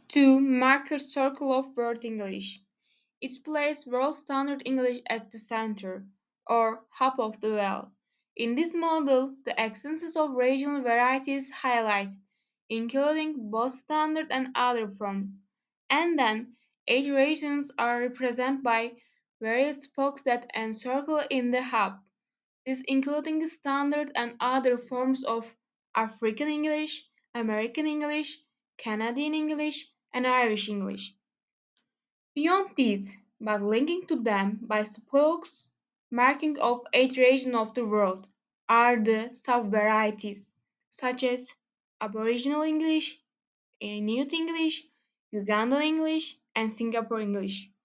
2. Market circle of world English. It places world standard English at the center, or hub of the well. In this model, the existence of regional varieties highlight, including both standard and other forms. And then, 8 regions are represented by various spokes that encircle in the hub. This including standard and other forms of African English, American English, Canadian English, and Irish English. Beyond these, but linking to them by spokes marking of each region of the world, are the sub-varieties, such as Aboriginal English, Inuit English, Ugandan English, and Singapore English.